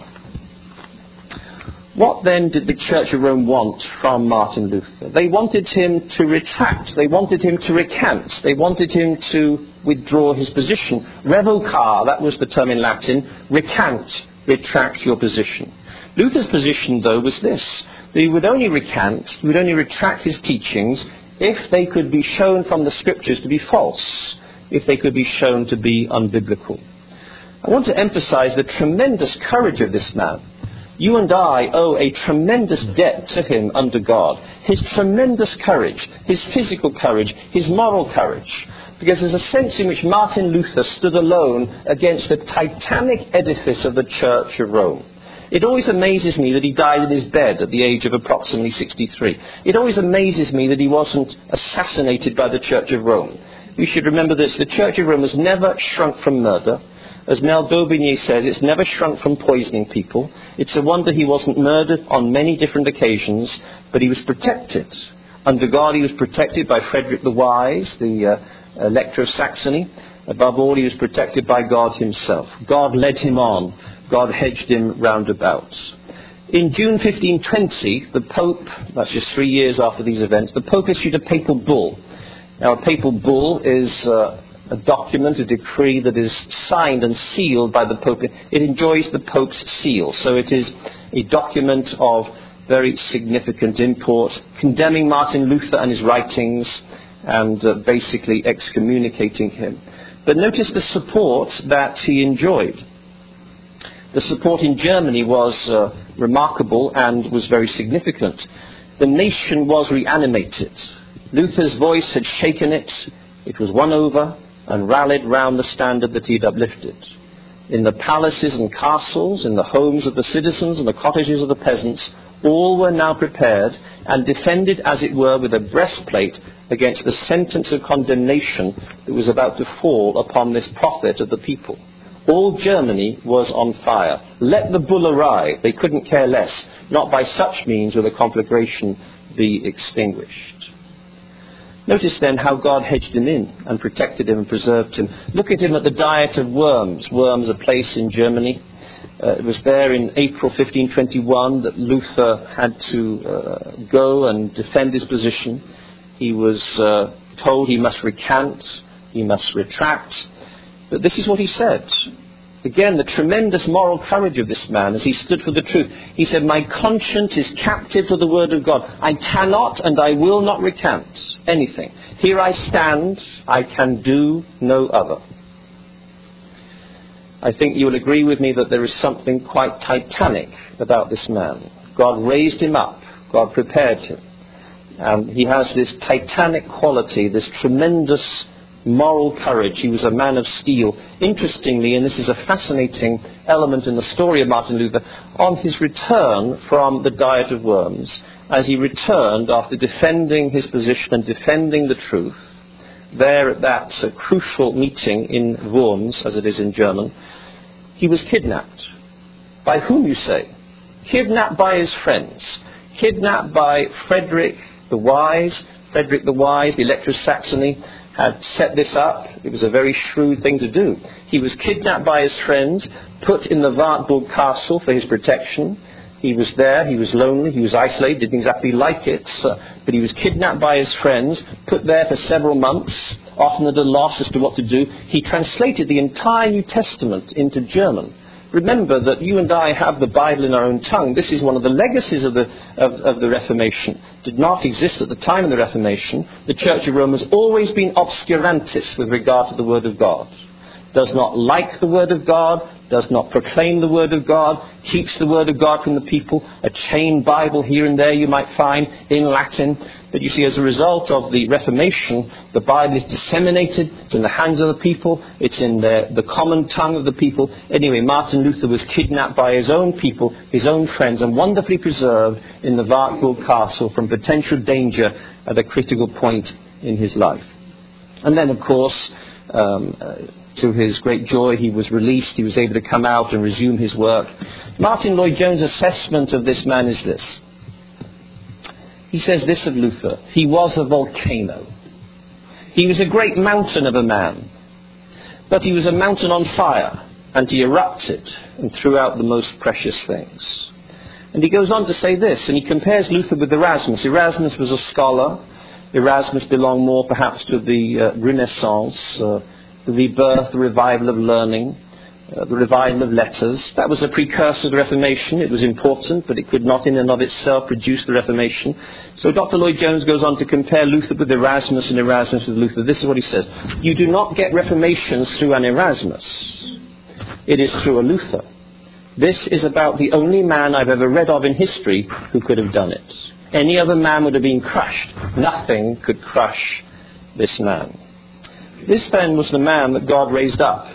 What then did the Church of Rome want from Martin Luther? They wanted him to retract. They wanted him to recant. They wanted him to withdraw his position. Revocar, that was the term in Latin. Recant, retract your position. Luther's position, though, was this. That he would only recant, he would only retract his teachings if they could be shown from the Scriptures to be false, if they could be shown to be unbiblical. I want to emphasize the tremendous courage of this man. You and I owe a tremendous debt to him under God. His tremendous courage, his physical courage, his moral courage. Because there's a sense in which Martin Luther stood alone against the titanic edifice of the Church of Rome. It always amazes me that he died in his bed at the age of approximately 63. It always amazes me that he wasn't assassinated by the Church of Rome. You should remember this. The Church of Rome has never shrunk from murder. As Mel Daubigny says, it's never shrunk from poisoning people. It's a wonder he wasn't murdered on many different occasions, but he was protected. Under God, he was protected by Frederick the Wise, the Elector of Saxony. Above all, he was protected by God himself. God led him on. God hedged him round about. In June 1520, the Pope, that's just 3 years after these events, the Pope issued a papal bull. Now, a papal bull is a document, a decree that is signed and sealed by the Pope. It enjoys the Pope's seal. So it is a document of very significant import, condemning Martin Luther and his writings and basically excommunicating him. But notice the support that he enjoyed. The support in Germany was remarkable and was very significant. The nation was reanimated. Luther's voice had shaken it. It was won over and rallied round the standard that he'd uplifted. In the palaces and castles, in the homes of the citizens and the cottages of the peasants, all were now prepared and defended, as it were, with a breastplate against the sentence of condemnation that was about to fall upon this prophet of the people. All Germany was on fire. Let the bull arrive. They couldn't care less. Not by such means will the conflagration be extinguished. Notice then how God hedged him in and protected him and preserved him. Look at him at the Diet of Worms. Worms, a place in Germany. It was there in April 1521 that Luther had to go and defend his position. He was told he must recant, he must retract. But this is what he said. Again, the tremendous moral courage of this man as he stood for the truth. He said, "My conscience is captive to the word of God. I cannot and I will not recant anything. Here I stand, I can do no other." I think you will agree with me that there is something quite titanic about this man. God raised him up. God prepared him. He has this titanic quality, this tremendous moral courage. He was a man of steel. Interestingly, and this is a fascinating element in the story of Martin Luther, on his return from the Diet of Worms, as he returned after defending his position and defending the truth, there at that crucial meeting in Worms, as it is in German, he was kidnapped. By whom, you say? Kidnapped by his friends. Kidnapped by Frederick the Wise. Frederick the Wise, the Elector of Saxony, had set this up. It was a very shrewd thing to do. He was kidnapped by his friends, put in the Wartburg castle for his protection. He was there, he was lonely, he was isolated, didn't exactly like it, but he was kidnapped by his friends, put there for several months, often at a loss as to what to do. He translated the entire New Testament into German. Remember that you and I have the Bible in our own tongue. This is one of the legacies of the Reformation. It did not exist at the time of the Reformation. The Church of Rome has always been obscurantist with regard to the Word of God. Does not like the Word of God, does not proclaim the Word of God, keeps the Word of God from the people. A chained Bible here and there you might find in Latin. But you see, as a result of the Reformation, the Bible is disseminated, it's in the hands of the people, it's in the common tongue of the people. Anyway, Martin Luther was kidnapped by his own people, his own friends, and wonderfully preserved in the Wartburg Castle from potential danger at a critical point in his life. And then, of course, to his great joy, he was released. He was able to come out and resume his work. Martin Lloyd-Jones' assessment of this man is this. He says this of Luther: he was a volcano. He was a great mountain of a man, but he was a mountain on fire, and he erupted and threw out the most precious things. And he goes on to say this, and he compares Luther with Erasmus. Erasmus was a scholar. Erasmus belonged more perhaps to the Renaissance, the rebirth, the revival of learning, the revival of letters. That was a precursor to the Reformation. It was important, but it could not in and of itself produce the Reformation. So Dr. Lloyd-Jones goes on to compare Luther with Erasmus and Erasmus with Luther. This is what he says: you do not get reformations through an Erasmus. It is through a Luther. This is about the only man I've ever read of in history who could have done it. Any other man would have been crushed. Nothing could crush this man. This then was the man that God raised up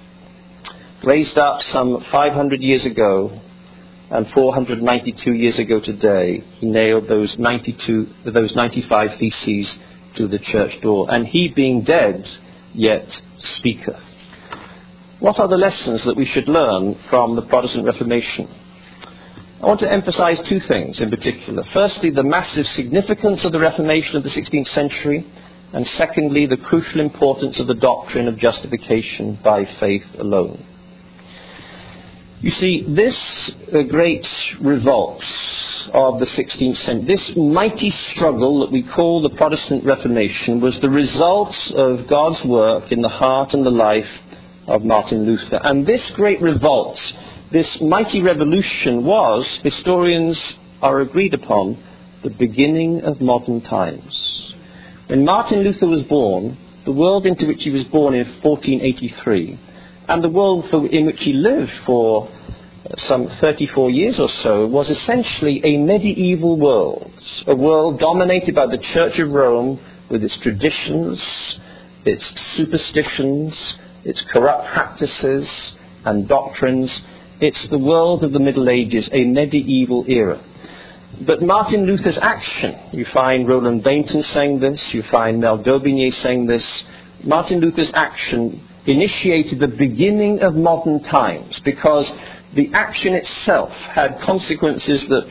some 500 years ago, and 492 years ago today, he nailed those 95 theses to the church door. And he, being dead, yet speaketh. What are the lessons that we should learn from the Protestant Reformation? I want to emphasize two things in particular. Firstly, the massive significance of the Reformation of the 16th century, and secondly, the crucial importance of the doctrine of justification by faith alone. You see, this great revolt of the 16th century, this mighty struggle that we call the Protestant Reformation, was the result of God's work in the heart and the life of Martin Luther. And this great revolt, this mighty revolution, was, historians are agreed upon, the beginning of modern times. When Martin Luther was born, the world into which he was born in 1483, and the world in which he lived for some 34 years or so, was essentially a medieval world, a world dominated by the Church of Rome with its traditions, its superstitions, its corrupt practices and doctrines. It's the world of the Middle Ages, a medieval era. But Martin Luther's action, you find Roland Bainton saying this, you find Mel Daubigny saying this, Martin Luther's action initiated the beginning of modern times, because the action itself had consequences that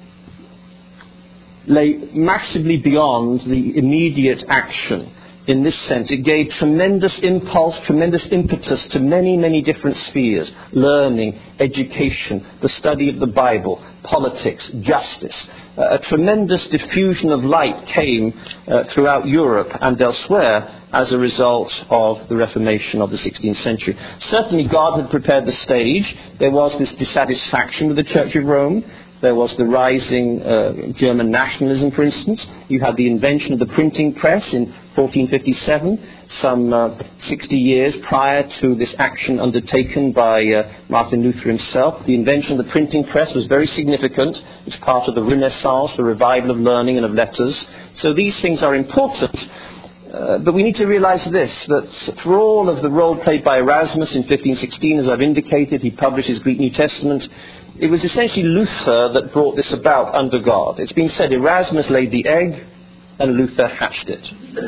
lay massively beyond the immediate action. In this sense, it gave tremendous impulse, tremendous impetus to many, many different spheres: learning, education, the study of the Bible, politics, justice. A tremendous diffusion of light came throughout Europe and elsewhere as a result of the Reformation of the 16th century. Certainly God had prepared the stage. There was this dissatisfaction with the Church of Rome. There was the rising German nationalism, for instance. You had the invention of the printing press in 1457, some 60 years prior to this action undertaken by Martin Luther himself. The invention of the printing press was very significant. It's part of the Renaissance, the revival of learning and of letters. So these things are important. But we need to realize this, that for all of the role played by Erasmus in 1516, as I've indicated, he published his Greek New Testament. It was essentially Luther that brought this about under God. It's been said Erasmus laid the egg and Luther hatched it.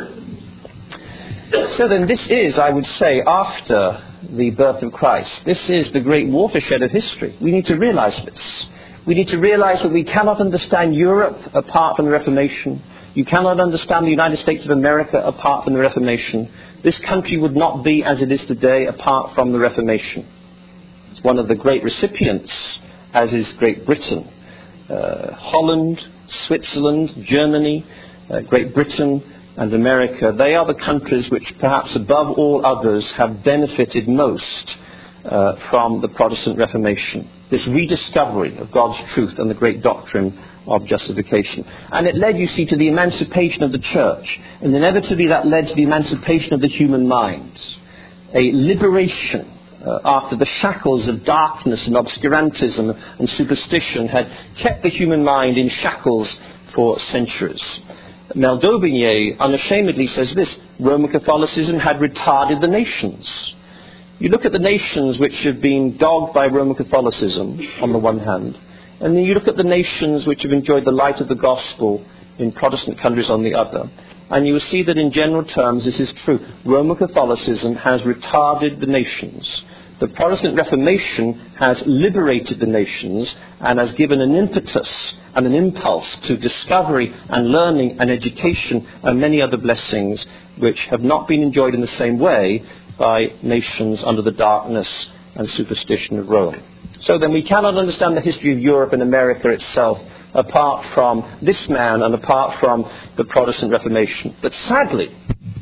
So then this is, I would say, after the birth of Christ, this is the great watershed of history. We need to realize this. We need to realize that we cannot understand Europe apart from the Reformation. You cannot understand the United States of America apart from the Reformation. This country would not be as it is today apart from the Reformation. It's one of the great recipients, as is Great Britain. Holland, Switzerland, Germany, Great Britain and America, they are the countries which perhaps above all others have benefited most from the Protestant Reformation, this rediscovery of God's truth and the great doctrine of justification. And it led, you see, to the emancipation of the church, and inevitably that led to the emancipation of the human mind, a liberation after the shackles of darkness and obscurantism and superstition had kept the human mind in shackles for centuries. Mel Daubigny unashamedly says this: Roman Catholicism had retarded the nations. You look at the nations which have been dogged by Roman Catholicism on the one hand, and then you look at the nations which have enjoyed the light of the gospel in Protestant countries on the other, and you will see that in general terms this is true. Roman Catholicism has retarded the nations. The Protestant Reformation has liberated the nations and has given an impetus and an impulse to discovery and learning and education and many other blessings which have not been enjoyed in the same way by nations under the darkness and superstition of Rome. So then we cannot understand the history of Europe and America itself apart from this man and apart from the Protestant Reformation. But sadly,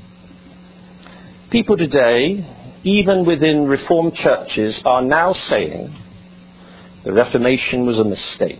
people today, even within Reformed churches, are now saying the Reformation was a mistake.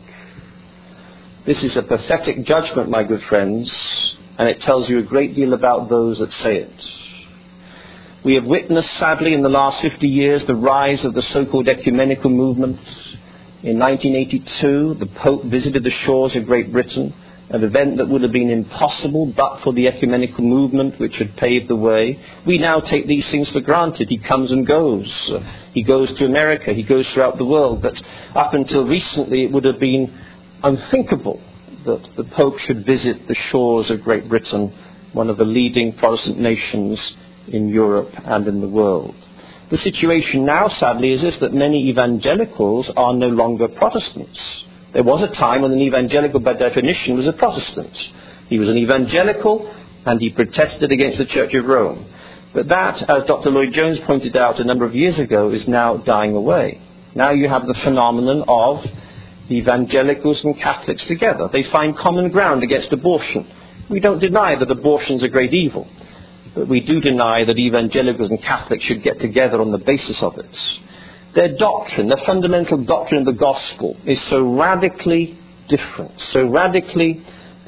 This is a pathetic judgment, my good friends, and it tells you a great deal about those that say it. We have witnessed, sadly, in the last 50 years, the rise of the so-called ecumenical movement. In 1982, the Pope visited the shores of Great Britain, an event that would have been impossible but for the ecumenical movement which had paved the way. We now take these things for granted. He comes and goes. He goes to America. He goes throughout the world. But up until recently, it would have been unthinkable that the Pope should visit the shores of Great Britain, one of the leading Protestant nations in Europe and in the world. The situation now, sadly, is this, that many evangelicals are no longer Protestants. There was a time when an evangelical, by definition, was a Protestant. He was an evangelical, and he protested against the Church of Rome. But that, as Dr. Lloyd-Jones pointed out a number of years ago, is now dying away. Now you have the phenomenon of evangelicals and Catholics together. They find common ground against abortion. We don't deny that abortion is a great evil, but we do deny that evangelicals and Catholics should get together on the basis of it. Their doctrine, their fundamental doctrine of the gospel, is so radically different, so radically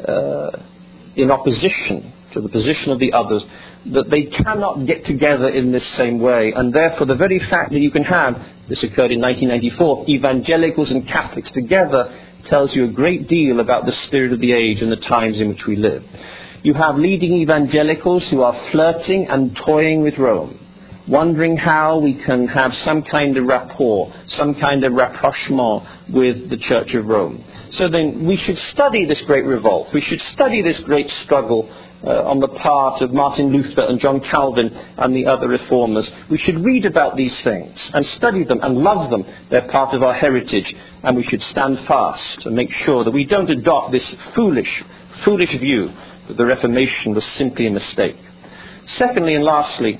in opposition to the position of the others, that they cannot get together in this same way. And therefore the very fact that you can have, this occurred in 1994, evangelicals and Catholics together tells you a great deal about the spirit of the age and the times in which we live. You have leading evangelicals who are flirting and toying with Rome, wondering how we can have some kind of rapport, some kind of rapprochement with the Church of Rome. So then we should study this great revolt. We should study this great struggle on the part of Martin Luther and John Calvin and the other reformers. We should read about these things and study them and love them. They're part of our heritage, and we should stand fast and make sure that we don't adopt this foolish view that the Reformation was simply a mistake. Secondly and lastly,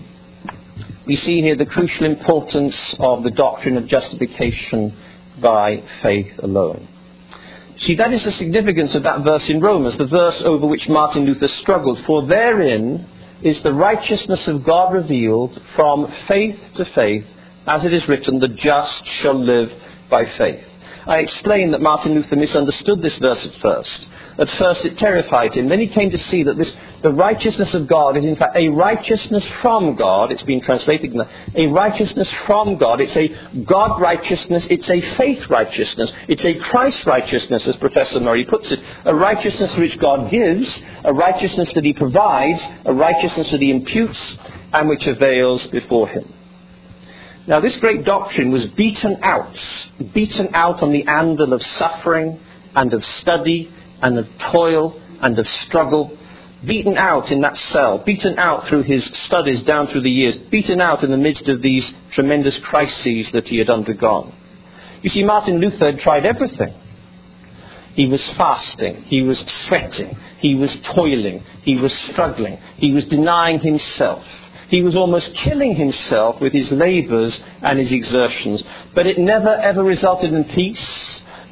we see here the crucial importance of the doctrine of justification by faith alone. See, that is the significance of that verse in Romans, the verse over which Martin Luther struggled. For therein is the righteousness of God revealed from faith to faith, as it is written, the just shall live by faith. I explained that Martin Luther misunderstood this verse at first. At first it terrified him. Then he came to see that the righteousness of God is in fact a righteousness from God. It's been translated in a righteousness from God. It's a God righteousness. It's a faith righteousness. It's a Christ righteousness, as Professor Murray puts it. A righteousness which God gives, a righteousness that he provides, a righteousness that he imputes, and which avails before him. Now this great doctrine was beaten out on the anvil of suffering and of study and of toil and of struggle, beaten out in that cell, beaten out through his studies down through the years, beaten out in the midst of these tremendous crises that he had undergone. You see, Martin Luther had tried everything. He was fasting, he was sweating, he was toiling, he was struggling, he was denying himself. He was almost killing himself with his labours and his exertions. But it never ever resulted in peace.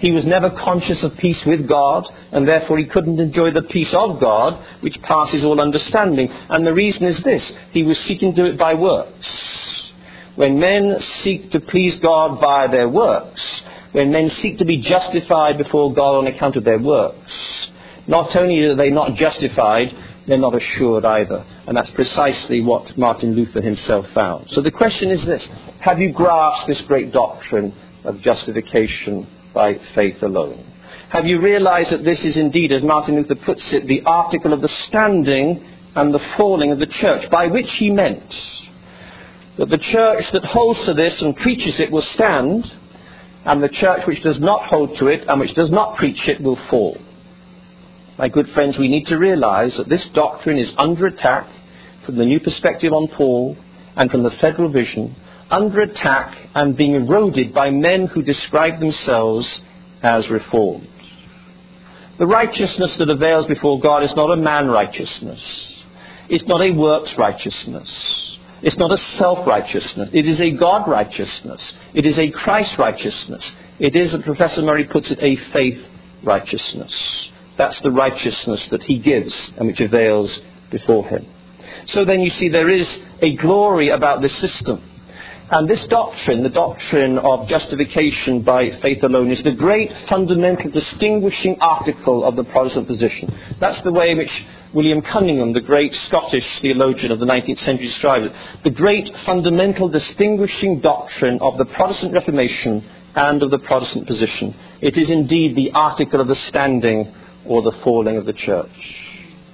He was never conscious of peace with God, and therefore he couldn't enjoy the peace of God, which passes all understanding. And the reason is this: he was seeking to do it by works. When men seek to please God by their works, when men seek to be justified before God on account of their works, not only are they not justified, they're not assured either. And that's precisely what Martin Luther himself found. So the question is this: have you grasped this great doctrine of justification by faith alone? Have you realized that this is indeed, as Martin Luther puts it, the article of the standing and the falling of the church, by which he meant that the church that holds to this and preaches it will stand, and the church which does not hold to it and which does not preach it will fall. My good friends, we need to realize that this doctrine is under attack from the New Perspective on Paul and from the Federal Vision, under attack and being eroded by men who describe themselves as reformed. The righteousness that avails before God is not a man righteousness. It's not a works righteousness. It's not a self-righteousness. It is a God righteousness. It is a Christ righteousness. It is, as Professor Murray puts it, a faith righteousness. That's the righteousness that he gives and which avails before him. So then you see there is a glory about this system. And this doctrine, the doctrine of justification by faith alone, is the great fundamental distinguishing article of the Protestant position. That's the way in which William Cunningham, the great Scottish theologian of the 19th century, describes it. The great fundamental distinguishing doctrine of the Protestant Reformation and of the Protestant position. It is indeed the article of the standing or the falling of the church.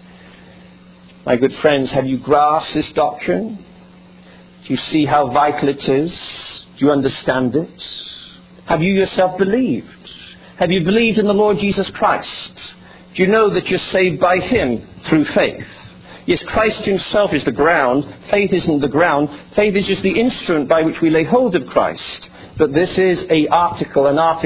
My good friends, have you grasped this doctrine? Do you see how vital it is? Do you understand it? Have you yourself believed? Have you believed in the Lord Jesus Christ? Do you know that you're saved by him through faith? Yes, Christ himself is the ground. Faith isn't the ground. Faith is just the instrument by which we lay hold of Christ. But this is the article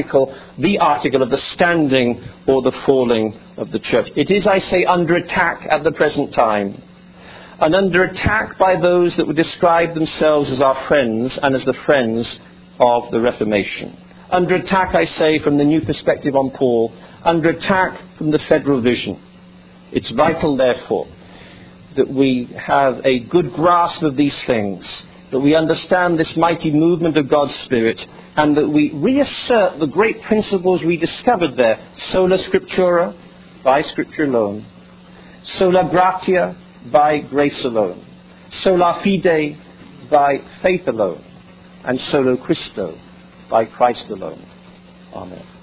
of the standing or the falling of the church. It is, I say, under attack at the present time. And under attack by those that would describe themselves as our friends and as the friends of the Reformation. Under attack, I say, from the New Perspective on Paul. Under attack from the Federal Vision. It's vital, therefore, that we have a good grasp of these things, that we understand this mighty movement of God's Spirit, and that we reassert the great principles we discovered there. Sola Scriptura, by Scripture alone. Sola Gratia, by grace alone. Sola Fide, by faith alone. And Solo Christo, by Christ alone. Amen.